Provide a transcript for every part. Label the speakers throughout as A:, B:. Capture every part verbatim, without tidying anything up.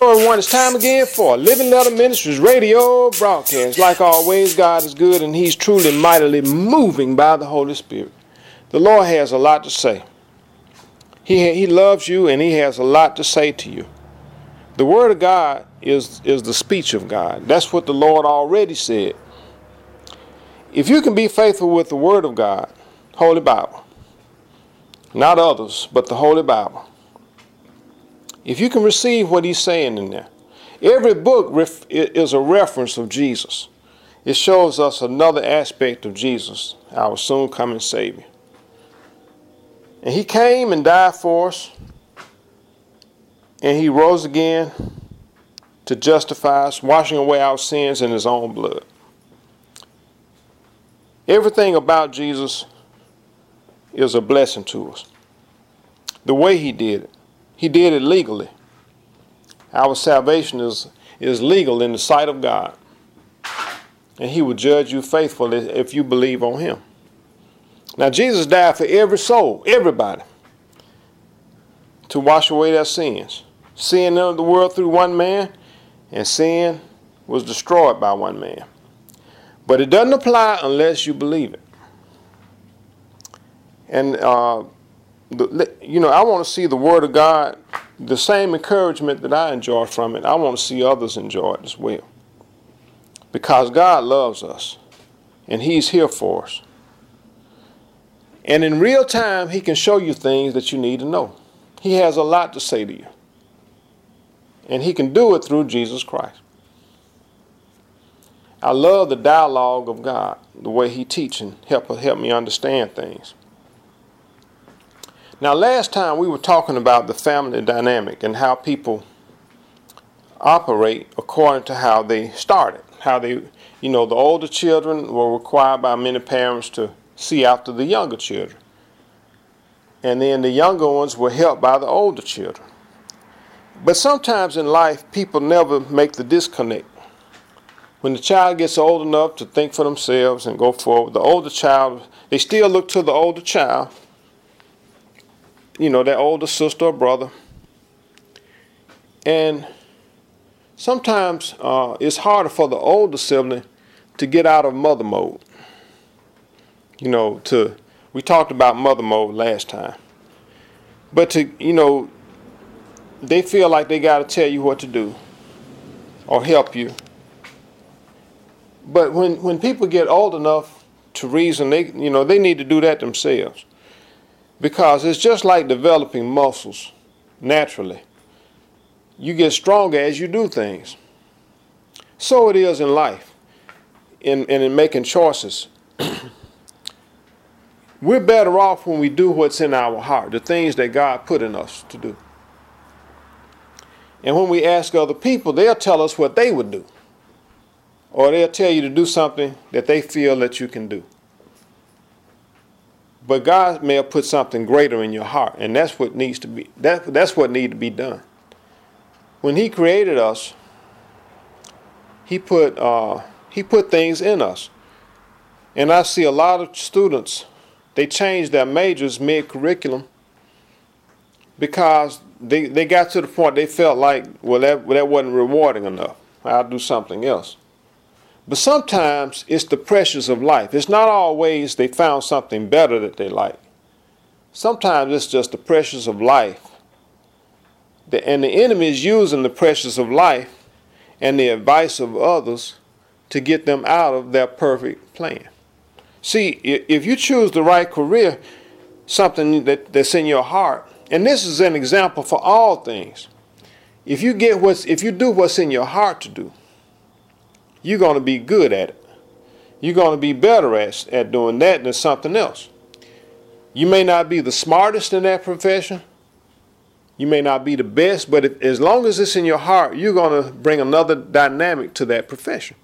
A: Everyone, it's time again for Living Letter Ministries radio broadcast. Like always, God is good and He's truly mightily moving by the Holy Spirit. The Lord has a lot to say. He, he loves you and He has a lot to say to you. The Word of God is, is the speech of God. That's what the Lord already said. If you can be faithful with the Word of God, Holy Bible, not others, but the Holy Bible, if you can receive what He's saying in there, every book ref- is a reference of Jesus. It shows us another aspect of Jesus, our soon coming Savior. And He came and died for us, and He rose again to justify us, washing away our sins in His own blood. Everything about Jesus is a blessing to us. The way He did it. He did it legally. Our salvation is, is legal in the sight of God. And He will judge you faithfully if you believe on Him. Now, Jesus died for every soul, everybody, to wash away their sins. Sin entered the world through one man, and sin was destroyed by one man. But it doesn't apply unless you believe it. And, uh, the, you know, I want to see the Word of God, the same encouragement that I enjoy from it, I want to see others enjoy it as well. Because God loves us, and He's here for us. And in real time, He can show you things that you need to know. He has a lot to say to you. And He can do it through Jesus Christ. I love the dialogue of God, the way He teaches and help, help me understand things. Now, last time we were talking about the family dynamic and how people operate according to how they started. How they, you know, the older children were required by many parents to see after the younger children. And then the younger ones were helped by the older children. But sometimes in life, people never make the disconnect. When the child gets old enough to think for themselves and go forward, the older child, they still look to the older child, you know, their older sister or brother. And sometimes uh, it's harder for the older sibling to get out of mother mode. You know, to we talked about mother mode last time. But to, you know, they feel like they got to tell you what to do or help you. But when, when people get old enough to reason, they, you know, they need to do that themselves. Because it's just like developing muscles naturally. You get stronger as you do things. So it is in life, in, and in making choices. We're better off when we do what's in our heart, the things that God put in us to do. And when we ask other people, they'll tell us what they would do. Or they'll tell you to do something that they feel that you can do. But God may have put something greater in your heart, and that's what needs to be, that, that's what needs to be done. When He created us, He put, uh, He put things in us. And I see a lot of students, they change their majors mid-curriculum because they, they got to the point they felt like, well, that, well, that wasn't rewarding enough. I'll do something else. But sometimes it's the pressures of life. It's not always they found something better that they like. Sometimes it's just the pressures of life. The, and the enemy is using the pressures of life and the advice of others to get them out of their perfect plan. See, if you choose the right career, something that, that's in your heart, and this is an example for all things. If you get what's, if you do what's in your heart to do, you're going to be good at it. You're going to be better at, at doing that than something else. You may not be the smartest in that profession. You may not be the best, but if, as long as it's in your heart, you're going to bring another dynamic to that profession.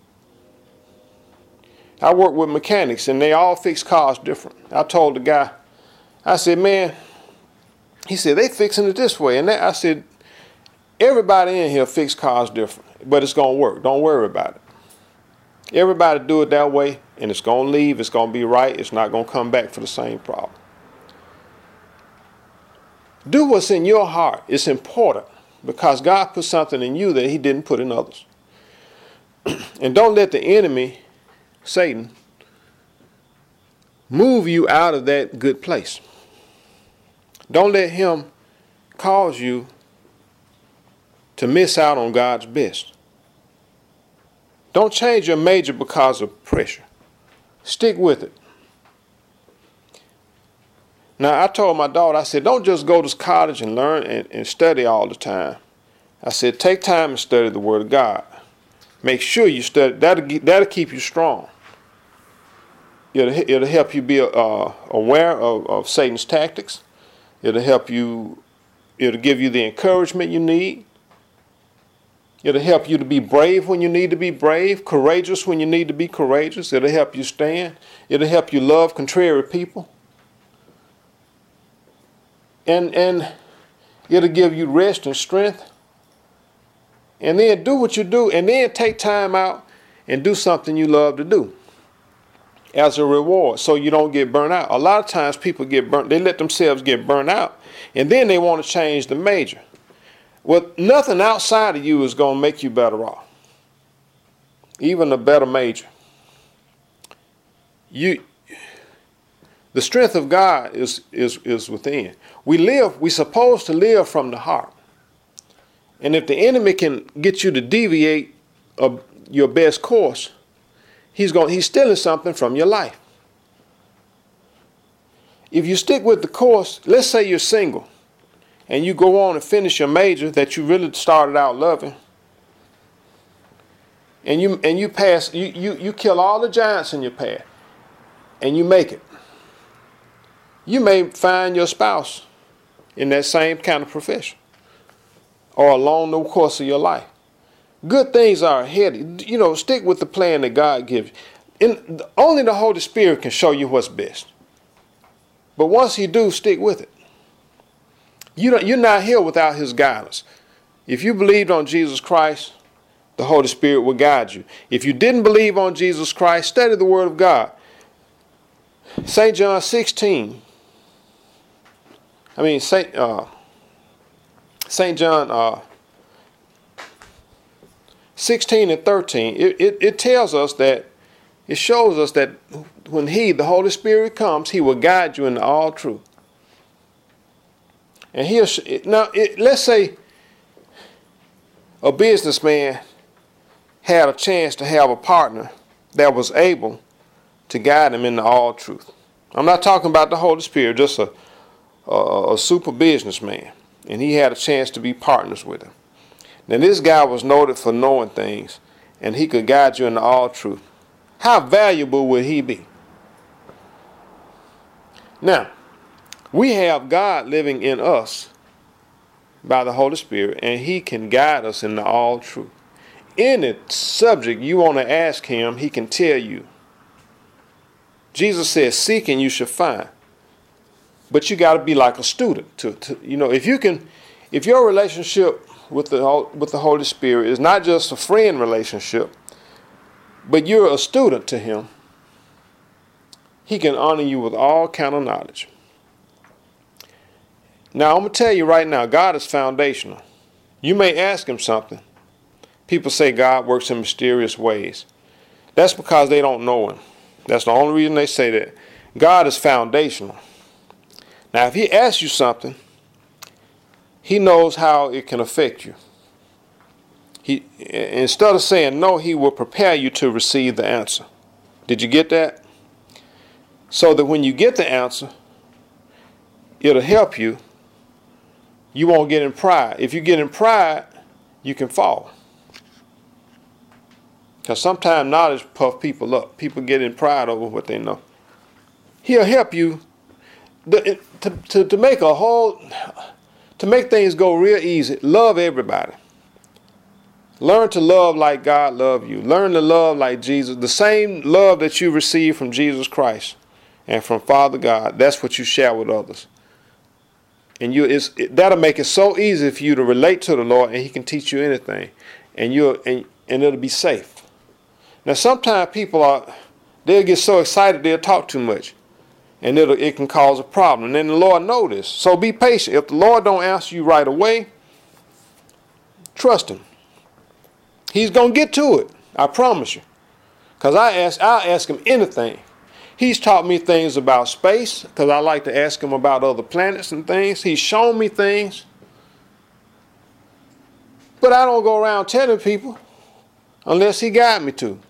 A: I work with mechanics, and they all fix cars different. I told the guy, I said, man, he said, they fixing it this way. And that, I said, everybody in here fix cars different, but it's going to work. Don't worry about it. Everybody do it that way, and it's going to leave. It's going to be right. It's not going to come back for the same problem. Do what's in your heart. It's important. because God put something in you that he didn't put in others. And don't let the enemy, Satan, move you out of that good place. Don't let him cause you to miss out on God's best. Don't change your major because of pressure. Stick with it. Now, I told my daughter, I said, don't just go to college and learn and, and study all the time. I said, take time and study the Word of God. Make sure you study. That'll, that'll keep you strong. It'll, it'll help you be uh, aware of, of Satan's tactics. It'll help you, it'll give you the encouragement you need. It'll help you to be brave when you need to be brave, courageous when you need to be courageous. It'll help you stand. It'll help you love contrary people. And, and it'll give you rest and strength. And then do what you do, and then take time out and do something you love to do as a reward so you don't get burnt out. A lot of times people get burnt, they let themselves get burnt out, and then they want to change the major. Well, nothing outside of you is going to make you better off. Even a better major. You, the strength of God is, is, is within. We live, we're supposed to live from the heart. And if the enemy can get you to deviate of your best course, he's going, he's stealing something from your life. If you stick with the course, let's say you're single, and you go on and finish your major that you really started out loving, and you and you pass, you, you, you kill all the giants in your path, and you make it. You may find your spouse in that same kind of profession or along the course of your life. Good things are ahead. You know, stick with the plan that God gives you. And only the Holy Spirit can show you what's best. But once he do, stick with it. You don't, you're not here without his guidance. If you believed on Jesus Christ, the Holy Spirit will guide you. If you didn't believe on Jesus Christ, study the Word of God. Saint John sixteen. I mean, Saint uh, Saint John uh, sixteen and thirteen. It, it it tells us that, it shows us that when he, the Holy Spirit, comes, he will guide you into all truth. And he'll now it, let's say a businessman had a chance to have a partner that was able to guide him into all truth. I'm not talking about the Holy Spirit, just a, a, a super businessman. And he had a chance to be partners with him. Now this guy was noted for knowing things, and he could guide you into all truth. How valuable would he be? Now, we have God living in us by the Holy Spirit, and he can guide us into all truth. Any subject you want to ask him, he can tell you. Jesus says, seek and you shall find. But you got to be like a student. To, to you know, if you can, if your relationship with the with the Holy Spirit is not just a friend relationship, but you're a student to him, he can honor you with all kind of knowledge. Now, I'm going to tell you right now, God is foundational. You may ask him something. People say God works in mysterious ways. That's because they don't know him. That's the only reason they say that. God is foundational. Now, if he asks you something, he knows how it can affect you. He, instead of saying no, he will prepare you to receive the answer. Did you get that? So that when you get the answer, it'll help you. You won't get in pride. If you get in pride, you can fall. Because sometimes knowledge puffs people up. People get in pride over what they know. He'll help you to, to, to make a whole, to make things go real easy. Love everybody. Learn to love like God loved you. Learn to love like Jesus. The same love that you receive from Jesus Christ and from Father God, that's what you share with others. And you, it's, it, that'll make it so easy for you to relate to the Lord, and he can teach you anything. And, you'll, and, and it'll be safe. Now, sometimes people are, they'll get so excited they'll talk too much. And it'll, it can cause a problem. And then the Lord knows this. So be patient. If the Lord don't answer you right away, Trust him. He's going to get to it. I promise you. Because I ask, I'll ask him anything. He's taught me things about space because I like to ask him about other planets and things. He's shown me things. But I don't go around telling people unless he guide me to.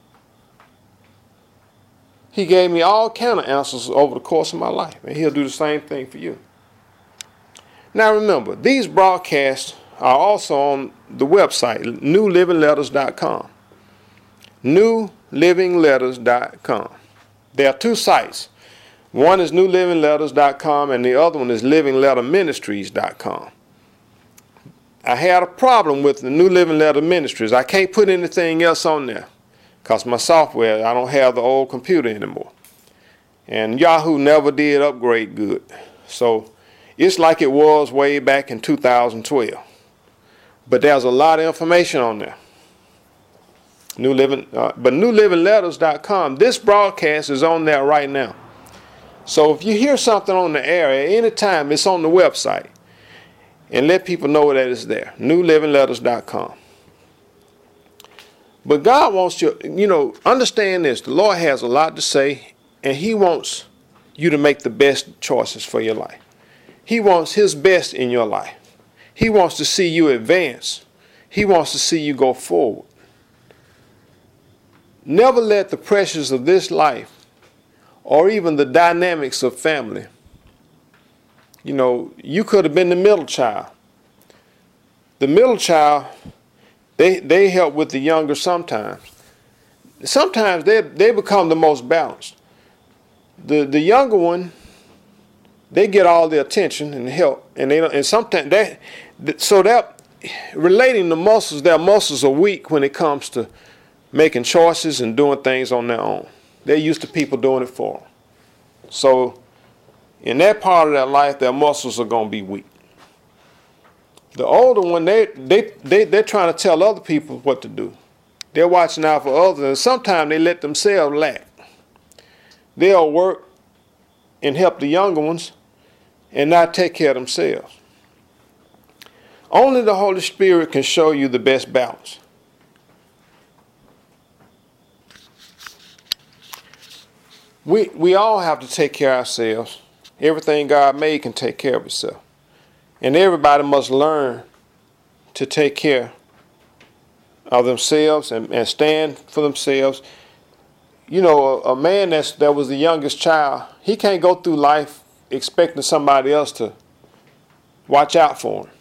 A: He gave me all kind of answers over the course of my life, and he'll do the same thing for you. Now remember, these broadcasts are also on the website, new living letters dot com. new living letters dot com. There are two sites. One is new living letters dot com and the other one is living letter ministries dot com. I had a problem with the New Living Letter Ministries. I can't put anything else on there because my software, I don't have the old computer anymore. And Yahoo never did upgrade good. So it's like it was way back in two thousand twelve. But there's a lot of information on there. New Living, uh, but new living letters dot com, this broadcast is on there right now. So if you hear something on the air at any time, it's on the website. And let people know that it's there. new living letters dot com. But God wants you, you know, understand this. The Lord has a lot to say, and he wants you to make the best choices for your life. He wants his best in your life. He wants to see you advance. He wants to see you go forward. Never let the pressures of this life or even the dynamics of family. You know, you could have been the middle child. The middle child, they they help with the younger sometimes. Sometimes they they become the most balanced. The the younger one, they get all the attention and help, and they and sometimes they so that relating the muscles, their muscles are weak when it comes to making choices and doing things on their own. They're used to people doing it for them. So in that part of their life, their muscles are going to be weak. The older one, they, they, they, they're trying to tell other people what to do. They're watching out for others, and sometimes they let themselves lack. They'll work and help the younger ones and not take care of themselves. Only the Holy Spirit can show you the best balance. We, we all have to take care of ourselves. Everything God made can take care of itself. And everybody must learn to take care of themselves and, and stand for themselves. You know, a, a man that's, that was the youngest child, he can't go through life expecting somebody else to watch out for him.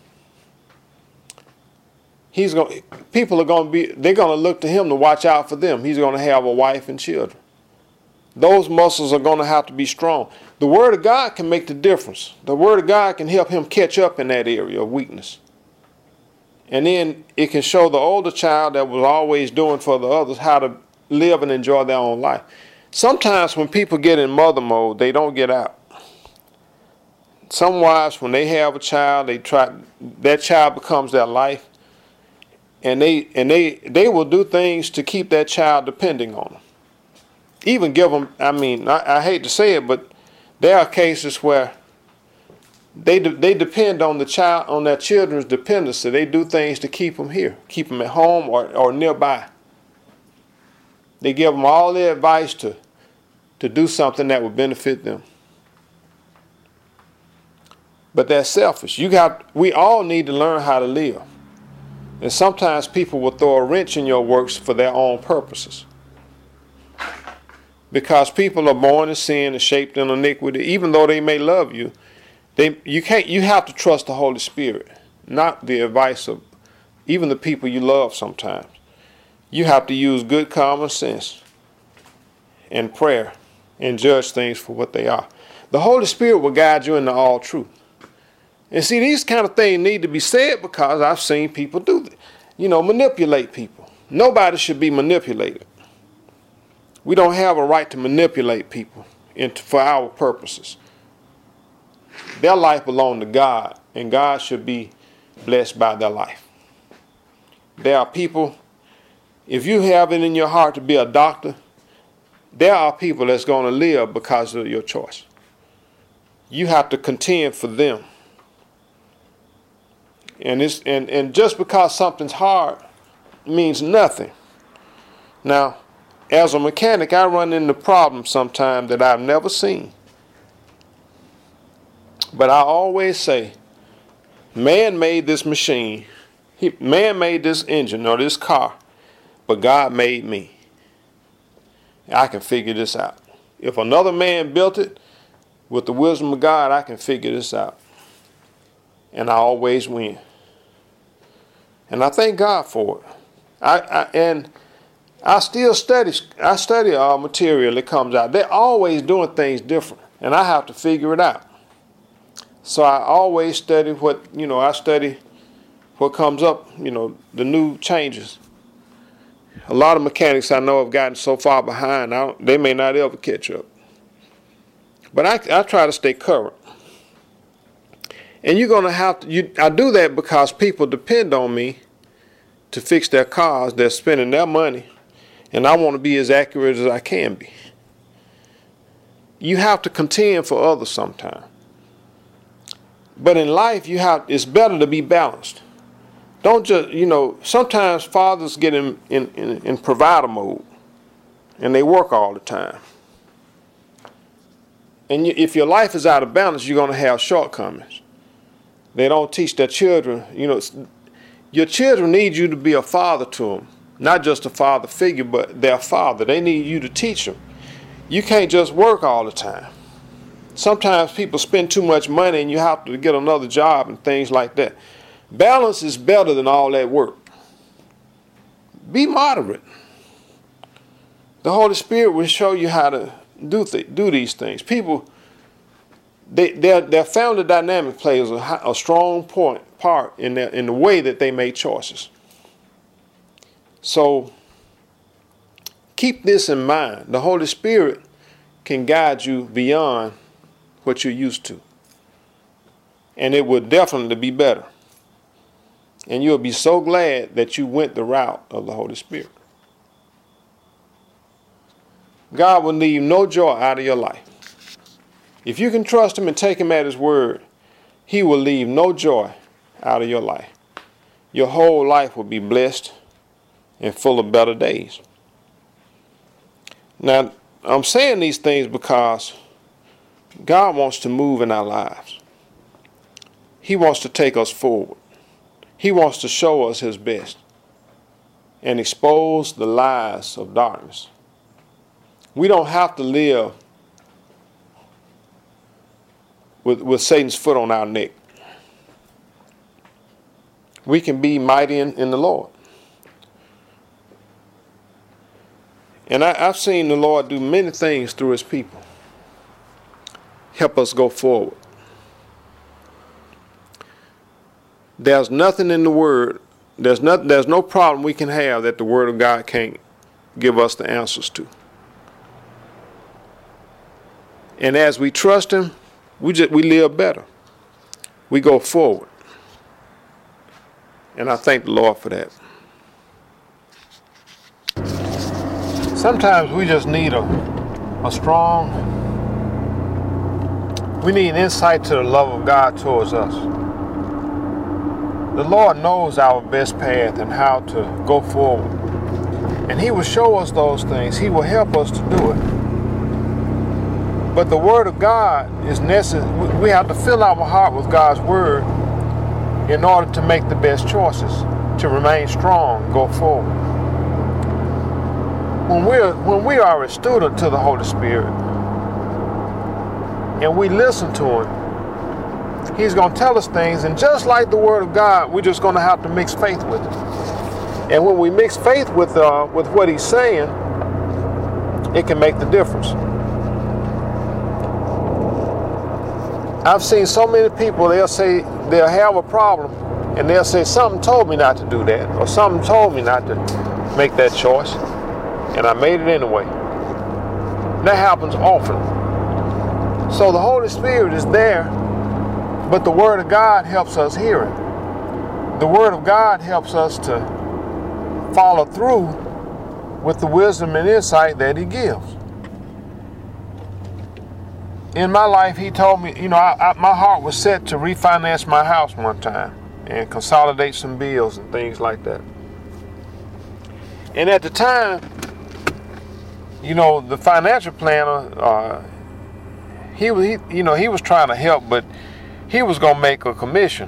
A: He's going, people are going to be, they're going to look to him to watch out for them. He's going to have a wife and children. Those muscles are going to have to be strong. The Word of God can make the difference. The Word of God can help him catch up in that area of weakness. And then it can show the older child that was always doing for the others how to live and enjoy their own life. Sometimes when people get in mother mode, they don't get out. Some wives, when they have a child, they try, that child becomes their life. And they, and they, they will do things to keep that child depending on them. Even give them, I mean, I, I hate to say it, but there are cases where they de they depend on the child, on their children's dependency. They do things to keep them here, keep them at home or, or nearby. They give them all their advice to, to do something that would benefit them. But they're selfish. You got, we all need to learn how to live. And sometimes people will throw a wrench in your works for their own purposes. Because people are born in sin and shaped in iniquity, even though they may love you, they you can't you have to trust the Holy Spirit, not the advice of even the people you love sometimes. You have to use good common sense and prayer and judge things for what they are. The Holy Spirit will guide you into all truth. And see, these kind of things need to be said because I've seen people do that. You know, manipulate people. Nobody should be manipulated. We don't have a right to manipulate people into, for our purposes. Their life belongs to God, and God should be blessed by their life. There are people, if you have it in your heart to be a doctor, there are people that's going to live because of your choice. You have to contend for them. And, it's, and, and just because something's hard means nothing. Now, as a mechanic, I run into problems sometimes that I've never seen. But I always say, man made this machine. He, man made this engine or this car. But God made me. I can figure this out. If another man built it, with the wisdom of God, I can figure this out. And I always win. And I thank God for it. I, I and I still study. I study uh, material that comes out. They're always doing things different, and I have to figure it out. So I always study what you know. I study what comes up. You know, the new changes. A lot of mechanics I know have gotten so far behind, I don't, they may not ever catch up. But I, I try to stay current. And you're going to have to, you, I do that because people depend on me to fix their cars. They're spending their money. And I want to be as accurate as I can be. You have to contend for others sometimes. But in life, you have, it's better to be balanced. Don't just, you know, sometimes fathers get in, in, in, in provider mode. And they work all the time. And you, if your life is out of balance, you're going to have shortcomings. They don't teach their children. You know, your children need you to be a father to them. Not just a father figure, but their father. They need you to teach them. You can't just work all the time. Sometimes people spend too much money and you have to get another job and things like that. Balance is better than all that work. Be moderate. The Holy Spirit will show you how to do th- do these things. People, they, their their family dynamic plays a, a strong point part in their, in the way that they make choices. So keep this in mind. The Holy Spirit can guide you beyond what you're used to, and it will definitely be better. And you'll be so glad that you went the route of the Holy Spirit. God will leave no joy out of your life. If you can trust him and take him at his word, he will leave no joy out of your life. Your whole life will be blessed and full of better days. Now, I'm saying these things because God wants to move in our lives. He wants to take us forward. He wants to show us his best and expose the lies of darkness. We don't have to live with, with Satan's foot on our neck. We can be mighty in, in the Lord. And I, I've seen the Lord do many things through his people. Help us go forward. There's nothing in the Word, there's, not, there's no problem we can have that the Word of God can't give us the answers to. And as we trust him, we just we live better. We go forward. And I thank the Lord for that. Sometimes we just need a, a strong, we need insight to the love of God towards us. The Lord knows our best path and how to go forward. And he will show us those things. He will help us to do it. But the Word of God is necessary. We have to fill our heart with God's Word in order to make the best choices, to remain strong, go forward. When we're when we are a student to the Holy Spirit and we listen to him, he's going to tell us things, and just like the Word of God, we're just going to have to mix faith with it. And when we mix faith with uh, with what he's saying, it can make the difference. I've seen so many people, they'll say, they'll have a problem, and they'll say, something told me not to do that, or something told me not to make that choice, and I made it anyway. That happens often. So the Holy Spirit is there, but the Word of God helps us hear it. The Word of God helps us to follow through with the wisdom and insight that he gives. In my life, he told me, you know, I, I, my heart was set to refinance my house one time. and consolidate some bills and things like that. And at the time, you know, the financial planner, uh, he was, he, you know, he was trying to help, but he was going to make a commission.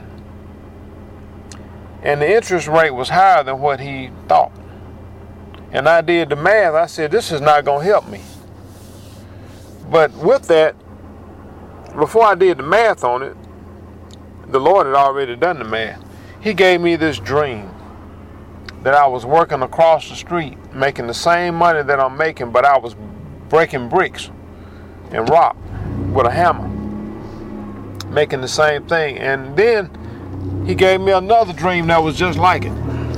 A: And the interest rate was higher than what he thought. And I did the math. I said, this is not going to help me. But with that, before I did the math on it, the Lord had already done the math. He gave me this dream that I was working across the street, making the same money that I'm making, but I was breaking bricks and rock with a hammer, making the same thing. And then he gave me another dream that was just like it.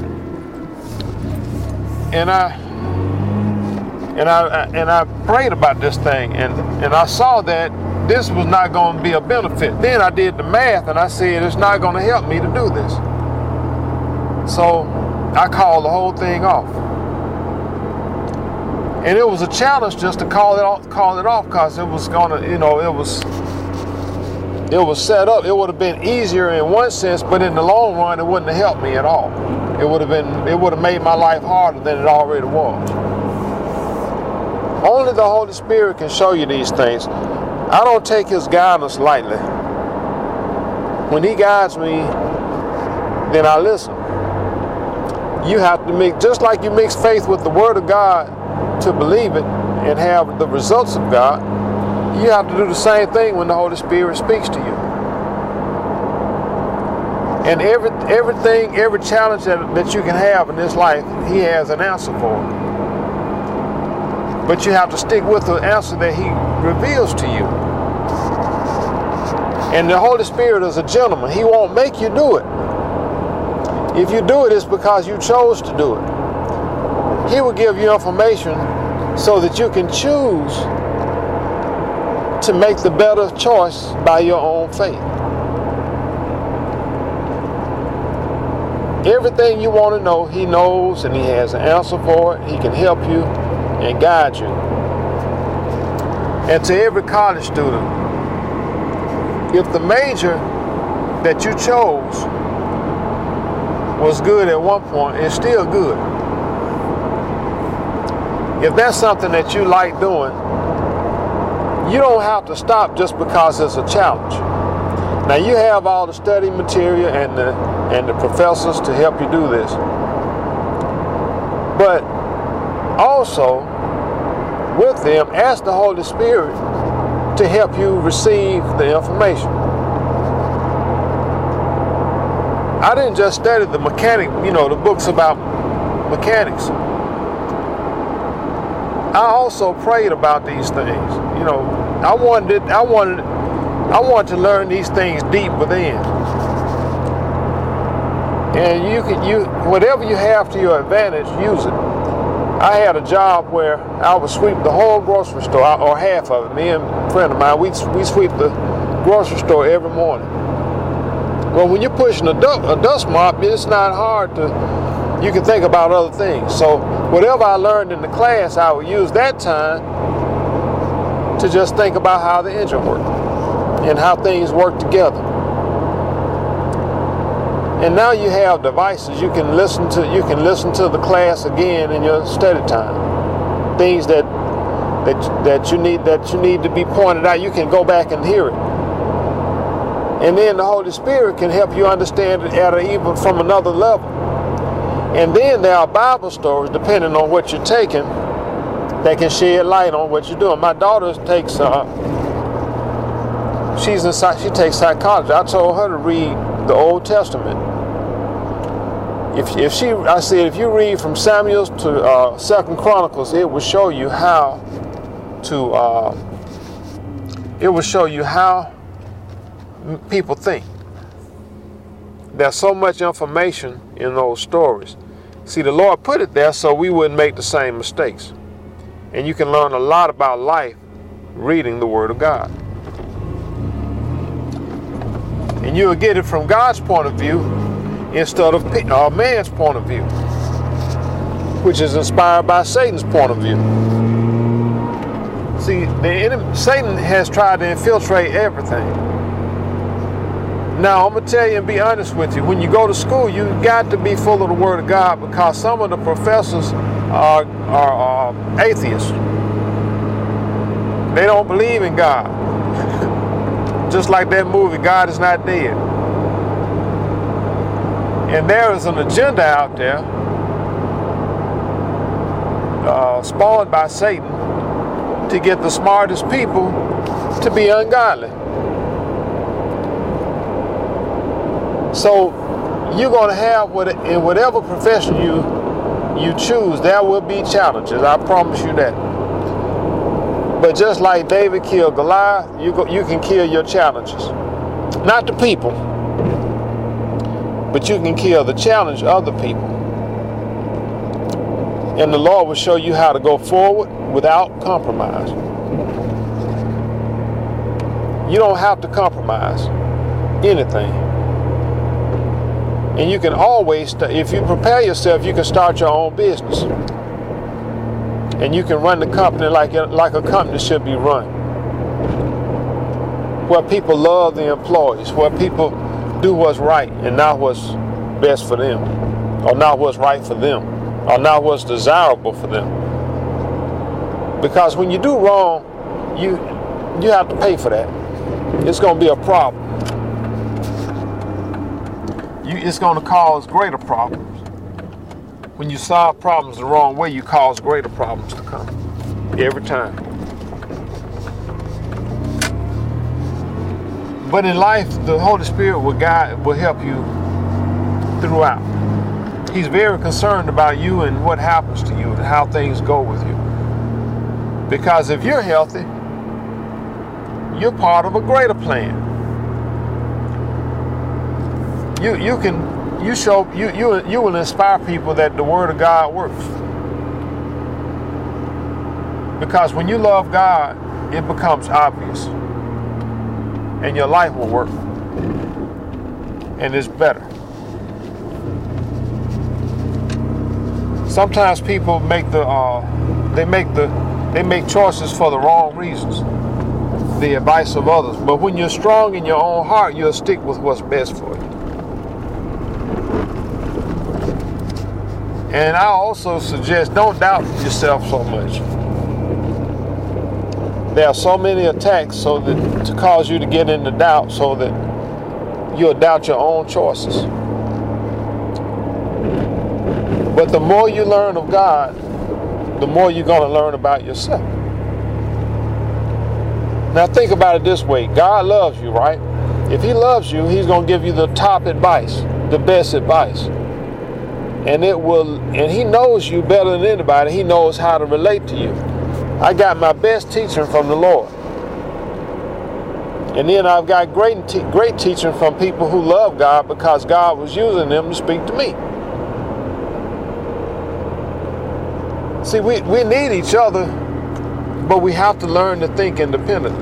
A: And I and I and I prayed about this thing, and, and I saw that this was not going to be a benefit. Then I did the math and I said, it's not going to help me to do this. So I called the whole thing off. And it was a challenge just to call it off, call it off, because it was going to, you know, it was it was set up. It would have been easier in one sense, but in the long run, it wouldn't have helped me at all. It would have been, it would have made my life harder than it already was. Only the Holy Spirit can show you these things. I don't take his guidance lightly. When he guides me, then I listen. You have to mix, just like you mix faith with the Word of God to believe it and have the results of God, you have to do the same thing when the Holy Spirit speaks to you. And every everything, every challenge that, that you can have in this life, he has an answer for it. But you have to stick with the answer that he reveals to you. And the Holy Spirit is a gentleman. He won't make you do it. If you do it, it's because you chose to do it. He will give you information so that you can choose to make the better choice by your own faith. Everything you want to know, he knows, and he has an answer for it. He can help you and guide you. And to every college student, if the major that you chose was good at one point, it's still good. If that's something that you like doing, you don't have to stop just because it's a challenge. Now, you have all the study material and the, and the professors to help you do this. But also, with them, ask the Holy Spirit to help you receive the information. I didn't just study the mechanic, you know, the books about mechanics. I also prayed about these things. You know, I wanted, I wanted, I wanted to learn these things deep within. And you can, you, whatever you have to your advantage, use it. I had a job where I would sweep the whole grocery store, or half of it. Me and a friend of mine, we we sweep the grocery store every morning. Well, when you're pushing a, du a dust mop, it's not hard to, you can think about other things. So whatever I learned in the class, I would use that time to just think about how the engine worked and how things work together. And now you have devices. You can listen to you can listen to the class again in your study time. Things that that that you need that you need to be pointed out, you can go back and hear it. And then the Holy Spirit can help you understand it at a, even from another level. And then there are Bible stories, depending on what you're taking, that can shed light on what you're doing. My daughter takes uh, she's in she takes psychology. I told her to read the Old Testament. If, if she, I said, if you read from Samuel to uh, Second Chronicles, it will show you how to. Uh, it will show you how people think. There's so much information in those stories. See, the Lord put it there so we wouldn't make the same mistakes. And you can learn a lot about life reading the Word of God. And you'll get it from God's point of view instead of uh, man's point of view, which is inspired by Satan's point of view. See, the enemy, Satan has tried to infiltrate everything. Now, I'm going to tell you and be honest with you. When you go to school, you got to be full of the Word of God, because some of the professors are, are uh, atheists. They don't believe in God. Just like that movie, God Is Not Dead. And there is an agenda out there uh, spawned by Satan to get the smartest people to be ungodly. So you're going to have, what, in whatever profession you you choose, there will be challenges. I promise you that. But just like David killed Goliath, you, go, you can kill your challenges. Not the people, but you can kill the challenge of the people. And the Lord will show you how to go forward without compromise. You don't have to compromise anything. And you can always, if you prepare yourself, you can start your own business. And you can run the company like, like a company should be run. Where people love the employees, where people do what's right and not what's best for them, or not what's right for them, or not what's desirable for them. Because when you do wrong, you, you have to pay for that. It's going to be a problem. You, it's going to cause greater problems. When you solve problems the wrong way, you cause greater problems to come. Every time. But in life, the Holy Spirit will guide, will help you throughout. He's very concerned about you and what happens to you and how things go with you. Because if you're healthy, you're part of a greater plan. You you can you show you you you will inspire people that the Word of God works. Because when you love God, it becomes obvious, and your life will work, and it's better. Sometimes people make the uh, they make the they make choices for the wrong reasons, the advice of others. But when you're strong in your own heart, you'll stick with what's best for you. And I also suggest, don't doubt yourself so much. There are so many attacks so that to cause you to get into doubt, so that you'll doubt your own choices. But the more you learn of God, the more you're going to learn about yourself. Now think about it this way. God loves you, right? If He loves you, He's going to give you the top advice, the best advice. And it will, and He knows you better than anybody. He knows how to relate to you. I got my best teaching from the Lord. And then I've got great, te- great teaching from people who love God, because God was using them to speak to me. See, we, we need each other, but we have to learn to think independently.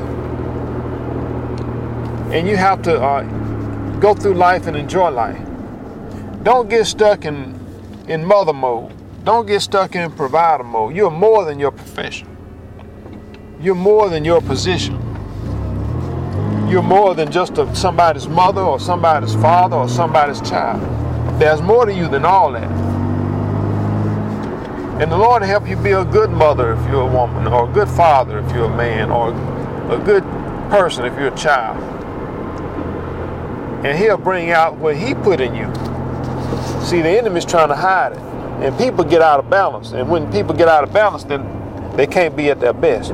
A: And you have to uh, go through life and enjoy life. Don't get stuck in, in mother mode. Don't get stuck in provider mode. You're more than your profession. You're more than your position. You're more than just a, somebody's mother or somebody's father or somebody's child. There's more to you than all that. And the Lord will help you be a good mother if you're a woman, or a good father if you're a man, or a good person if you're a child. And He'll bring out what He put in you. See, the enemy's trying to hide it. And people get out of balance. And when people get out of balance, then they can't be at their best.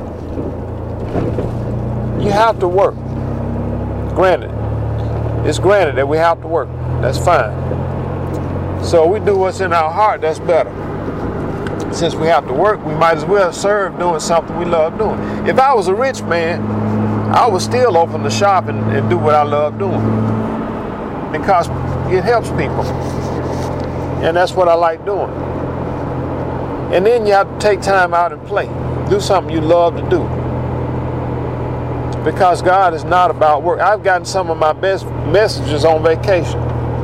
A: You have to work. Granted. It's granted that we have to work. That's fine. So we do what's in our heart, that's better. Since we have to work, we might as well serve doing something we love doing. If I was a rich man, I would still open the shop and, and do what I love doing. Because it helps people. And that's what I like doing. And then you have to take time out and play. Do something you love to do. Because God is not about work. I've gotten some of my best messages on vacation.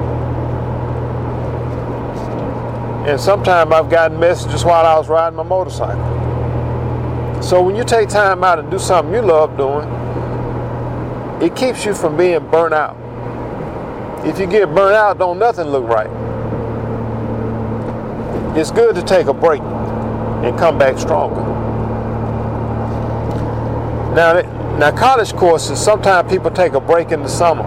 A: And sometimes I've gotten messages while I was riding my motorcycle. So when you take time out and do something you love doing, it keeps you from being burnt out. If you get burnt out, don't nothing look right. It's good to take a break and come back stronger. Now, now college courses, sometimes people take a break in the summer.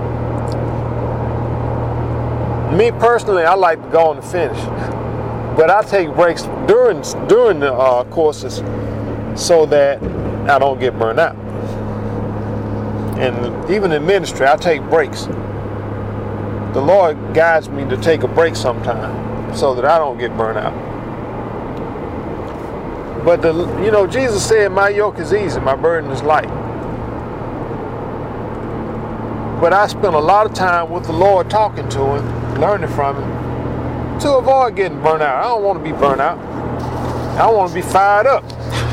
A: Me personally, I like to go on and finish, but I take breaks during during the uh, courses so that I don't get burned out. And even in ministry, I take breaks. The Lord guides me to take a break sometime so that I don't get burned out. But the, you know, Jesus said, "My yoke is easy, my burden is light." But I spent a lot of time with the Lord talking to him, learning from him, to avoid getting burnt out. I don't want to be burnt out. I want to be fired up.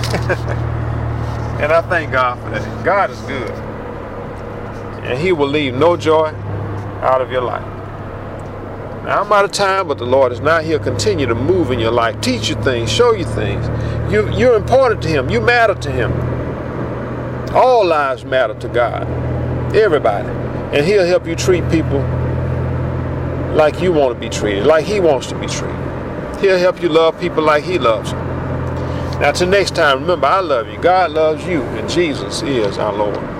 A: And I thank God for that. God is good. And he will leave no joy out of your life. Now, I'm out of time, but the Lord is not. He'll continue to move in your life, teach you things, show you things. You, you're important to him. You matter to him. All lives matter to God. Everybody. And he'll help you treat people like you want to be treated, like he wants to be treated. He'll help you love people like he loves them. Now, till next time, remember, I love you. God loves you, and Jesus is our Lord.